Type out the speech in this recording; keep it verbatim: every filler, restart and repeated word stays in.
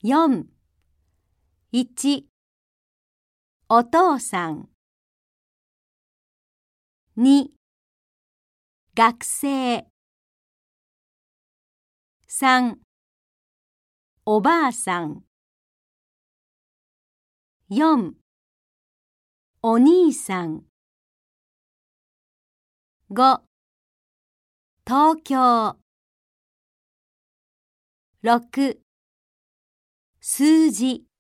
よん、いち、お父さん。に、学生。さん、おばあさん。よん、お兄さん。ご、東京。ろく、数字。